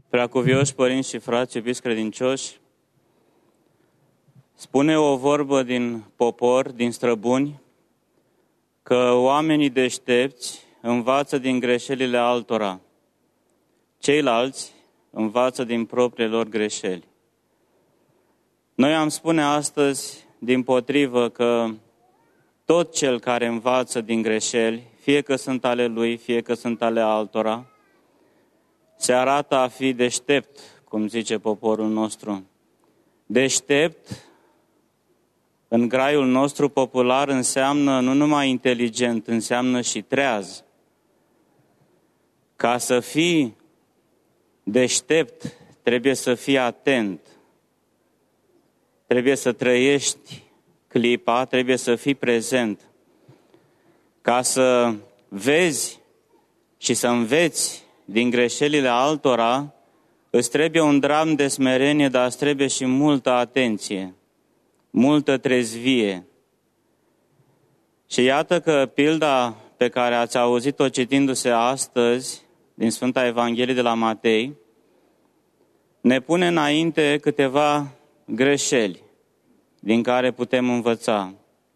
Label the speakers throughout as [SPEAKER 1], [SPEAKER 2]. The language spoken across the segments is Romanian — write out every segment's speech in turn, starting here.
[SPEAKER 1] Preacuvioși părinți și frați, iubiți credincioși, spune o vorbă din popor, din străbuni, că oamenii deștepți învață din greșelile altora, ceilalți învață din propriile lor greșeli. Noi am spune astăzi, dimpotrivă, că tot cel care învață din greșeli, fie că sunt ale lui, fie că sunt ale altora, se arată a fi deștept, cum zice poporul nostru. Deștept, în graiul nostru popular, înseamnă nu numai inteligent, înseamnă și treaz. Ca să fii deștept, trebuie să fii atent. Trebuie să trăiești clipa, trebuie să fii prezent. Ca să vezi și să înveți din greșelile altora, îți trebuie un dram de smerenie, dar îți trebuie și multă atenție, multă trezvie. Și iată că pilda pe care ați auzit-o citindu-se astăzi din Sfânta Evanghelie de la Matei ne pune înainte câteva greșeli din care putem învăța.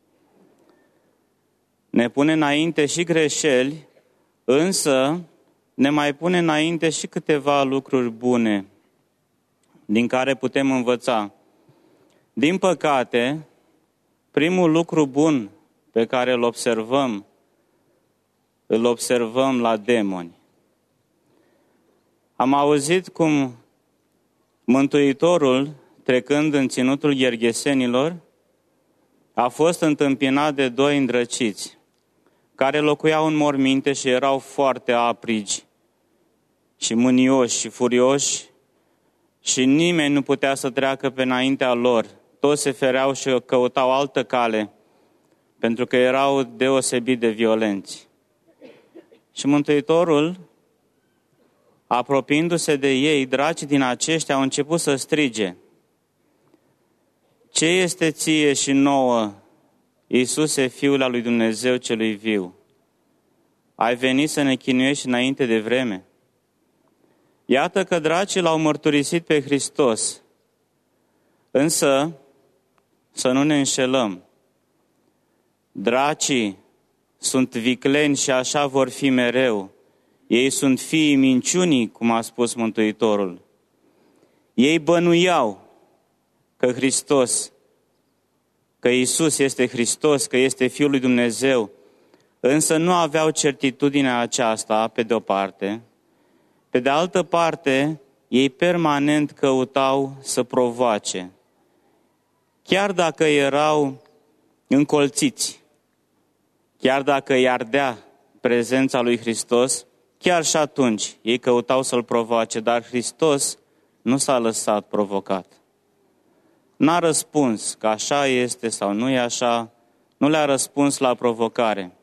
[SPEAKER 1] Ne pune înainte și greșeli, însă ne mai pune înainte și câteva lucruri bune din care putem învăța. Din păcate, primul lucru bun pe care îl observăm la demoni. Am auzit cum Mântuitorul, trecând în ținutul Gherghesenilor, a fost întâmpinat de doi îndrăciți, care locuiau în morminte și erau foarte aprigi și mânioși și furioși și nimeni nu putea să treacă pe înaintea lor. Toți se fereau și căutau altă cale, pentru că erau deosebit de violenți. Și Mântuitorul, apropiindu-se de ei, dracii din aceștia au început să strige: „Ce este ție și nouă, Iisuse, Fiul al lui Dumnezeu celui viu? Ai venit să ne chinuiești înainte de vreme?” Iată că dracii l-au mărturisit pe Hristos. Însă, să nu ne înșelăm. Dracii sunt vicleni și așa vor fi mereu. Ei sunt fiii minciunii, cum a spus Mântuitorul. Ei bănuiau că că Iisus este Hristos, că este Fiul lui Dumnezeu, însă nu aveau certitudinea aceasta, pe de o parte. Pe de altă parte, ei permanent căutau să provoace. Chiar dacă erau încolțiți, chiar dacă îi ardea prezența lui Hristos, chiar și atunci ei căutau să-L provoace, dar Hristos nu s-a lăsat provocat. N-a răspuns că așa este sau nu e așa, nu le-a răspuns la provocare.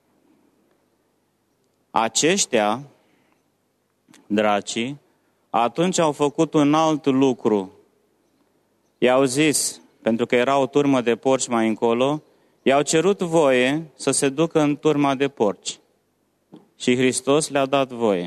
[SPEAKER 1] Aceștia, dracii, atunci au făcut un alt lucru. I-au zis, pentru că era o turmă de porci mai încolo, i-au cerut voie să se ducă în turma de porci. Și Hristos le-a dat voie.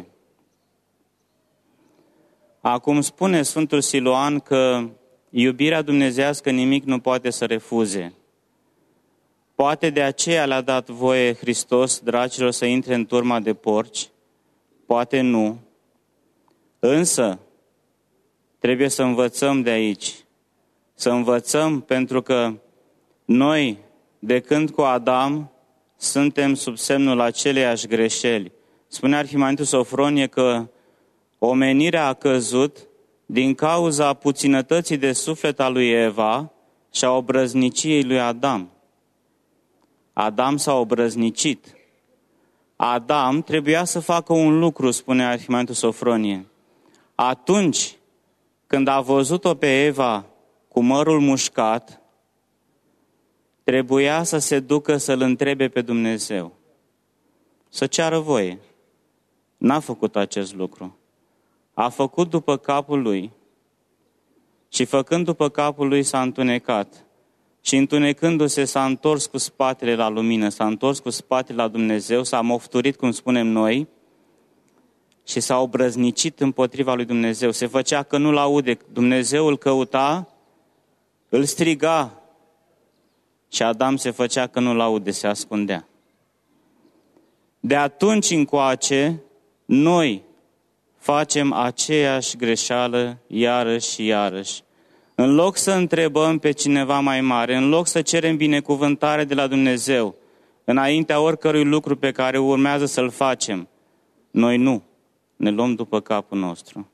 [SPEAKER 1] Acum spune Sfântul Siluan că iubirea dumnezeiască nimic nu poate să refuze. Poate de aceea le-a dat voie Hristos dracilor să intre în turma de porci, poate nu. Însă, trebuie să învățăm de aici. Să învățăm pentru că noi, de când cu Adam, suntem sub semnul aceleiași greșeli. Spune Arhimandritul Sofronie că omenirea a căzut din cauza puținătății de suflet a lui Eva și a obrăzniciei lui Adam. Adam s-a obrăznicit. Adam trebuia să facă un lucru, spune Arhimandritul Sofronie. Atunci când a văzut-o pe Eva cu mărul mușcat, trebuia să se ducă să-L întrebe pe Dumnezeu, să ceară voie. N-a făcut acest lucru. A făcut după capul lui și făcând după capul lui s-a întunecat. Și întunecându-se s-a întors cu spatele la lumină, s-a întors cu spatele la Dumnezeu, s-a mofturit, cum spunem noi, și s-a obrăznicit împotriva lui Dumnezeu. Se făcea că nu-L aude. Dumnezeu îl căuta, îl striga și Adam se făcea că nu-L aude, se ascundea. De atunci încoace, noi facem aceeași greșeală iarăși și iarăși. În loc să întrebăm pe cineva mai mare, în loc să cerem binecuvântare de la Dumnezeu, înaintea oricărui lucru pe care urmează să-l facem, noi nu, ne luăm după capul nostru.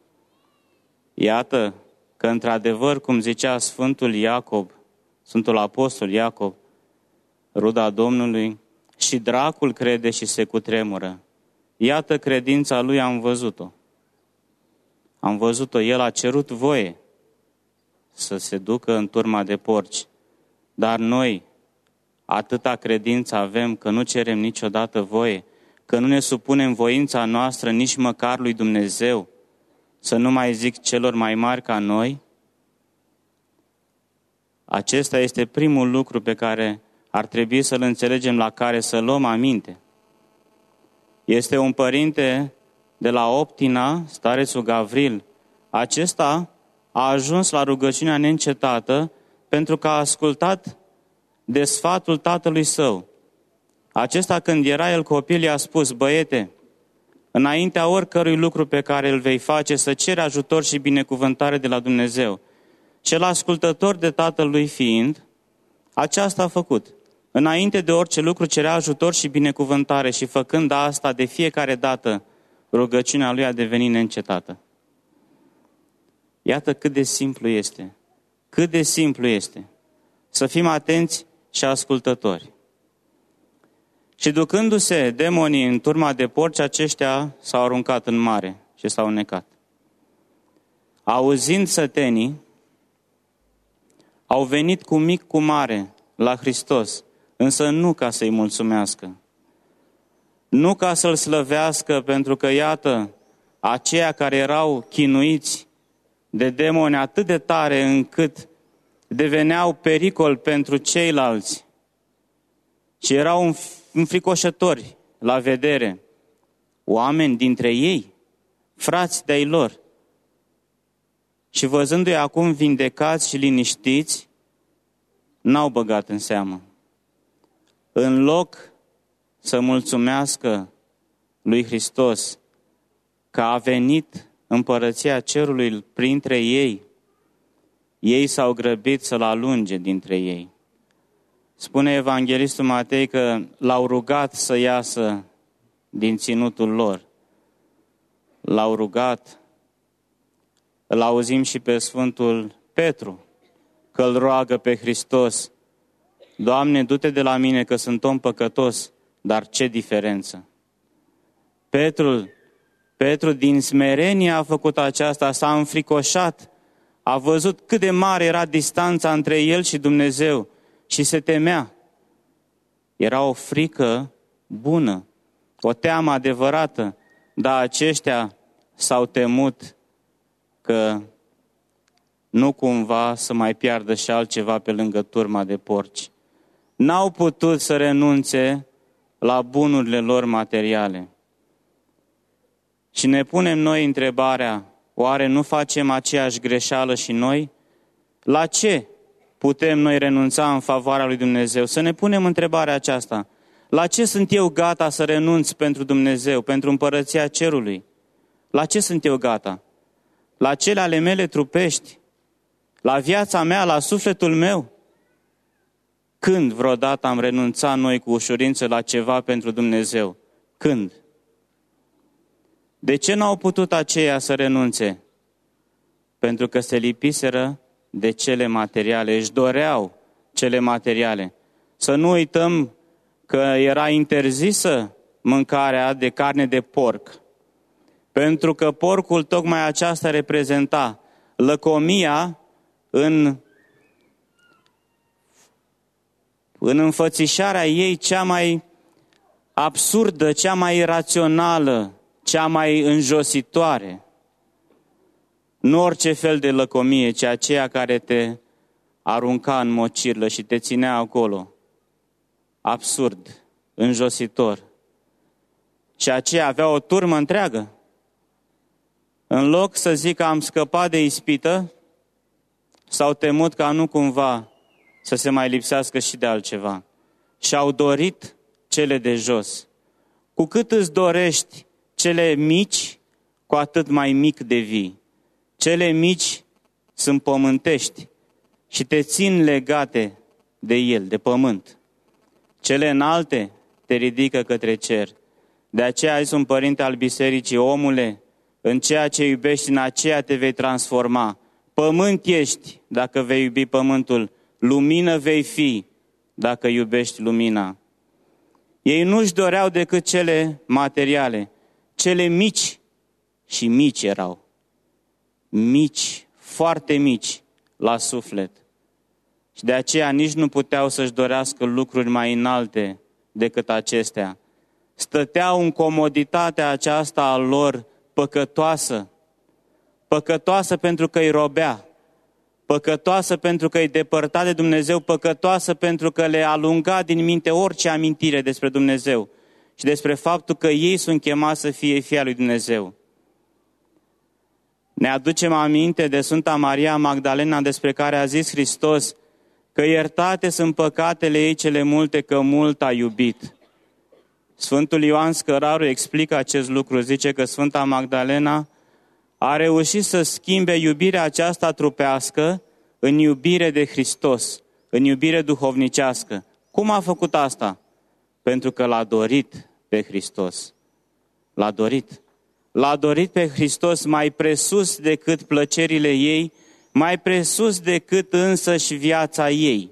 [SPEAKER 1] Iată că, într-adevăr, cum zicea Sfântul Iacob, Sfântul Apostol Iacob, ruda Domnului, și dracul crede și se cutremură. Iată credința lui, am văzut-o. Am văzut-o, el a cerut voie să se ducă în turma de porci. Dar noi atâta credință avem că nu cerem niciodată voie, că nu ne supunem voința noastră nici măcar lui Dumnezeu, să nu mai zic celor mai mari ca noi. Acesta este primul lucru pe care ar trebui să-l înțelegem, la care să luăm aminte. Este un părinte de la Optina, starețul Gavril. Acesta a ajuns la rugăciunea neîncetată pentru că a ascultat de sfatul tatălui său. Acesta, când era el copil, i-a spus: băiete, înaintea oricărui lucru pe care îl vei face, să ceri ajutor și binecuvântare de la Dumnezeu. Cel ascultător de tatălui fiind, aceasta a făcut. Înainte de orice lucru cerea ajutor și binecuvântare și făcând asta de fiecare dată, rugăciunea lui a devenit neîncetată. Iată cât de simplu este. Cât de simplu este. Să fim atenți și ascultători. Și ducându-se demonii în turma de porci, aceștia s-au aruncat în mare și s-au necat. Auzind sătenii, au venit cu mic cu mare la Hristos, însă nu ca să-i mulțumească. Nu ca să-L slăvească, pentru că, iată, aceia care erau chinuiți de demoni atât de tare încât deveneau pericol pentru ceilalți, ci erau înfricoșători la vedere, oameni dintre ei, frați de-ai lor. Și văzându-i acum vindecați și liniștiți, n-au băgat în seamă. În loc să mulțumească lui Hristos că a venit împărăția cerului printre ei, ei s-au grăbit să-L alunge dintre ei. Spune Evanghelistul Matei că l-au rugat să iasă din ținutul lor. L-au rugat. Îl auzim și pe Sfântul Petru, că îl roagă pe Hristos: Doamne, du-te de la mine că sunt om păcătos. Dar ce diferență! Petru din smerenie a făcut aceasta, s-a înfricoșat, a văzut cât de mare era distanța între el și Dumnezeu și se temea. Era o frică bună, o teamă adevărată, dar aceștia s-au temut că nu cumva să mai piardă și altceva pe lângă turma de porci. N-au putut să renunțe la bunurile lor materiale. Și ne punem noi întrebarea: oare nu facem aceeași greșeală și noi? La ce putem noi renunța în favoarea lui Dumnezeu? Să ne punem întrebarea aceasta. La ce sunt eu gata să renunț pentru Dumnezeu, pentru împărăția cerului? La ce sunt eu gata? La cele ale mele trupești? La viața mea, la sufletul meu? Când vreodată am renunțat noi cu ușurință la ceva pentru Dumnezeu? Când? De ce n-au putut aceia să renunțe? Pentru că se lipiseră de cele materiale, își doreau cele materiale. Să nu uităm că era interzisă mâncarea de carne de porc, pentru că porcul tocmai aceasta reprezenta lăcomia în înfățișarea ei cea mai absurdă, cea mai irațională, cea mai înjositoare. Nu orice fel de lăcomie, ci aceea care te arunca în mocirlă și te ținea acolo. Absurd, înjositor. Și aceea avea o turmă întreagă. În loc să zic că am scăpat de ispită, s-au temut ca nu cumva să se mai lipsească și de altceva. Și-au dorit cele de jos. Cu cât îți dorești cele mici, cu atât mai mic devii. Cele mici sunt pământești și te țin legate de el, de pământ. Cele înalte te ridică către cer. De aceea a zis un părinte al bisericii: omule, în ceea ce iubești, în aceea te vei transforma. Pământ ești dacă vei iubi pământul, lumină vei fi dacă iubești lumina. Ei nu-și doreau decât cele materiale, cele mici, și mici erau. Mici, foarte mici la suflet. Și de aceea nici nu puteau să-și dorească lucruri mai înalte decât acestea. Stăteau în comoditatea aceasta a lor păcătoasă. Păcătoasă pentru că îi robea. Păcătoasă pentru că îi depărta de Dumnezeu. Păcătoasă pentru că le alunga din minte orice amintire despre Dumnezeu și despre faptul că ei sunt chemați să fie fii al lui Dumnezeu. Ne aducem aminte de Sfânta Maria Magdalena, despre care a zis Hristos că iertate sunt păcatele ei cele multe, că mult a iubit. Sfântul Ioan Scăraru explică acest lucru, zice că Sfânta Magdalena a reușit să schimbe iubirea aceasta trupească în iubire de Hristos, în iubire duhovnicească. Cum a făcut asta? Pentru că l-a dorit pe Hristos. L-a dorit. L-a dorit pe Hristos mai presus decât plăcerile ei, mai presus decât însăși viața ei.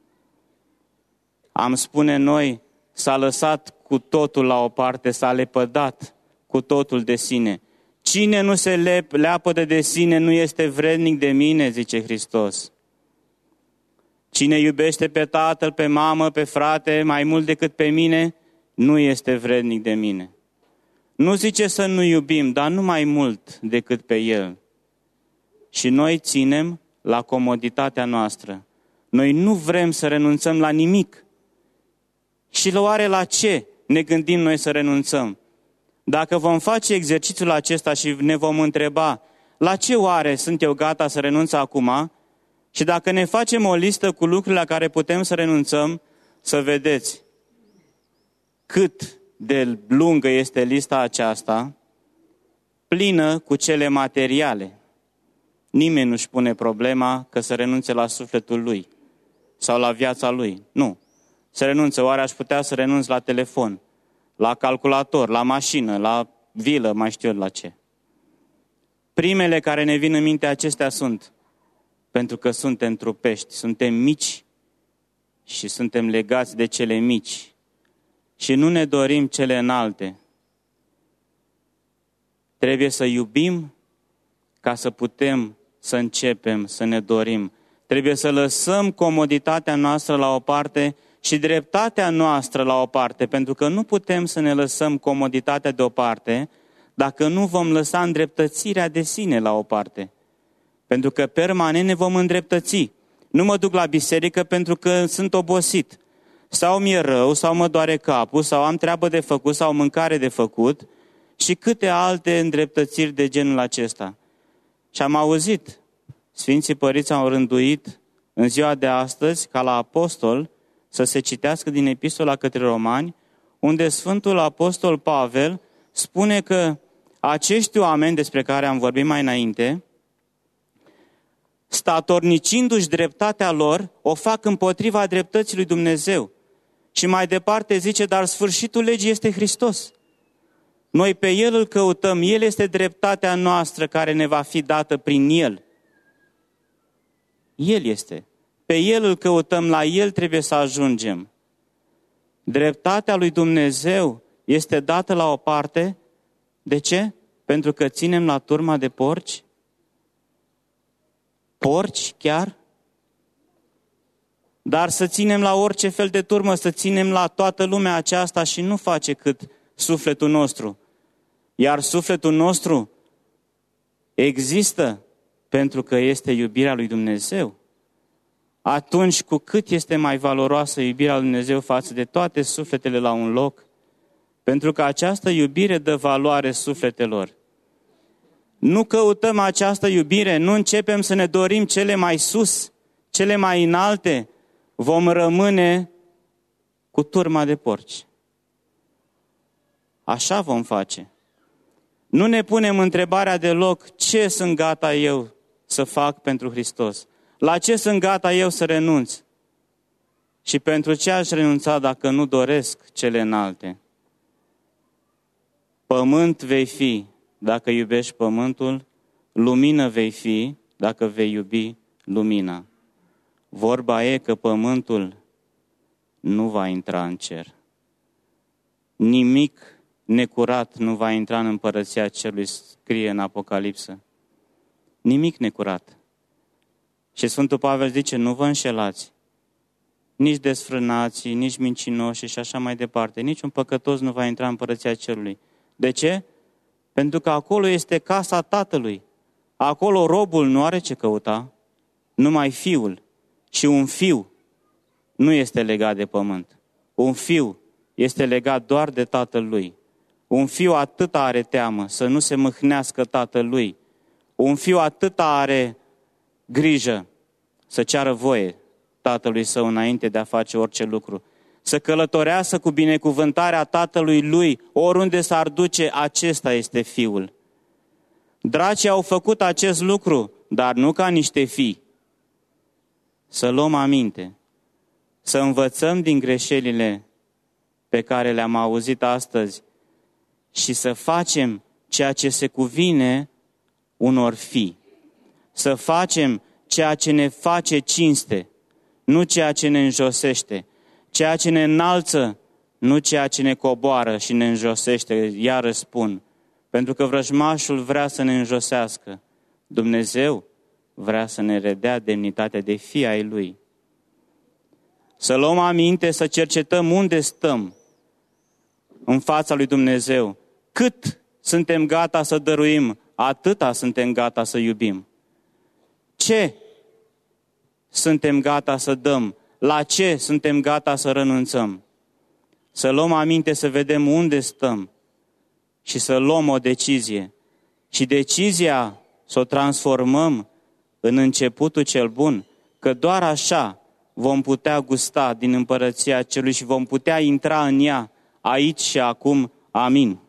[SPEAKER 1] Am spune noi, s-a lăsat cu totul la o parte, s-a lepădat cu totul de sine. Cine nu se leapădă de sine nu este vrednic de mine, zice Hristos. Cine iubește pe tatăl, pe mamă, pe frate, mai mult decât pe mine, nu este vrednic de mine. Nu zice să nu iubim, dar nu mai mult decât pe el. Și noi ținem la comoditatea noastră. Noi nu vrem să renunțăm la nimic. Și oare la ce ne gândim noi să renunțăm? Dacă vom face exercițiul acesta și ne vom întreba la ce oare sunt eu gata să renunț acum, și dacă ne facem o listă cu lucrurile la care putem să renunțăm, să vedeți cât de lungă este lista aceasta, plină cu cele materiale. Nimeni nu-și pune problema că să renunțe la sufletul lui sau la viața lui. Nu. Se renunță. Oare aș putea să renunț la telefon, la calculator, la mașină, la vilă, mai știu eu la ce. Primele care ne vin în minte acestea sunt pentru că suntem trupești, suntem mici și suntem legați de cele mici și nu ne dorim cele înalte. Trebuie să iubim ca să putem să începem să ne dorim. Trebuie să lăsăm comoditatea noastră la o parte și dreptatea noastră la o parte, pentru că nu putem să ne lăsăm comoditatea deoparte dacă nu vom lăsa îndreptățirea de sine la o parte. Pentru că permanent ne vom îndreptăți. Nu mă duc la biserică pentru că sunt obosit, sau mi-e rău, sau mă doare capul, sau am treabă de făcut, sau mâncare de făcut și câte alte îndreptățiri de genul acesta. Și am auzit, Sfinții Părinți au rânduit în ziua de astăzi, ca la apostol, să se citească din Epistola către Romani, unde Sfântul Apostol Pavel spune că acești oameni despre care am vorbit mai înainte, statornicindu-și dreptatea lor, o fac împotriva dreptății lui Dumnezeu. Și mai departe zice, dar sfârșitul legii este Hristos. Noi pe El îl căutăm, El este dreptatea noastră care ne va fi dată prin El. El este. Pe El îl căutăm, la El trebuie să ajungem. Dreptatea lui Dumnezeu este dată la o parte. De ce? Pentru că ținem la turma de porci? Porci chiar? Dar să ținem la orice fel de turmă, să ținem la toată lumea aceasta și nu face cât sufletul nostru. Iar sufletul nostru există pentru că este iubirea lui Dumnezeu. Atunci, cu cât este mai valoroasă iubirea lui Dumnezeu față de toate sufletele la un loc? Pentru că această iubire dă valoare sufletelor. nu căutăm această iubire, nu începem să ne dorim cele mai sus, cele mai înalte, vom rămâne cu turma de porci. Așa vom face. Nu ne punem întrebarea deloc ce sunt gata eu să fac pentru Hristos. La ce sunt gata eu să renunț? Și pentru ce aș renunța dacă nu doresc cele înalte? Pământ vei fi dacă iubești pământul, lumină vei fi dacă vei iubi lumina. Vorba e că pământul nu va intra în cer. Nimic necurat nu va intra în împărăția cerului, scrie în Apocalipsă. Nimic necurat. Și Sfântul Pavel zice, nu vă înșelați. Nici desfrânații, nici mincinoși și așa mai departe. Niciun păcătos nu va intra în împărăția cerului. De ce? Pentru că acolo este casa Tatălui. Acolo robul nu are ce căuta, numai fiul. Și un fiu nu este legat de pământ. Un fiu este legat doar de tatăl lui. Un fiu atât are teamă să nu se mâhnească tatăl lui. Un fiu atât are grijă să ceară voie tatălui său înainte de a face orice lucru. Să călătorească cu binecuvântarea tatălui lui, oriunde s-ar duce, acesta este fiul. Dracii au făcut acest lucru, dar nu ca niște fii. Să luăm aminte, să învățăm din greșelile pe care le-am auzit astăzi și să facem ceea ce se cuvine unor fii. Să facem ceea ce ne face cinste, nu ceea ce ne înjosește. Ceea ce ne înalță, nu ceea ce ne coboară și ne înjosește, iar spun. Pentru că vrăjmașul vrea să ne înjosească. Dumnezeu vrea să ne redea demnitatea de fii ai Lui. Să luăm aminte, să cercetăm unde stăm în fața lui Dumnezeu. Cât suntem gata să dăruim, atâta suntem gata să iubim. Ce suntem gata să dăm? La ce suntem gata să renunțăm? Să luăm aminte, să vedem unde stăm și să luăm o decizie. Și decizia să o transformăm în începutul cel bun, că doar așa vom putea gusta din împărăția Cerului și vom putea intra în ea aici și acum. Amin.